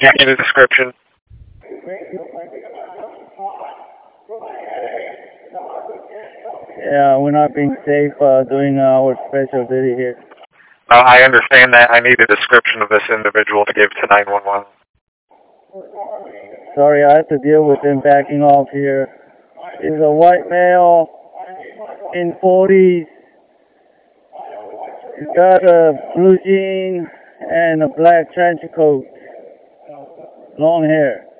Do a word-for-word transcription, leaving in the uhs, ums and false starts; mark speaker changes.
Speaker 1: Do you need a description?
Speaker 2: Yeah, we're not being safe uh, doing our special duty here.
Speaker 1: Uh, I understand that. I need a description of this individual to give to nine one one.
Speaker 2: Sorry, I have to deal with him backing off here. He's a white male in forties. He's got a blue jean and a black trench coat. Long hair.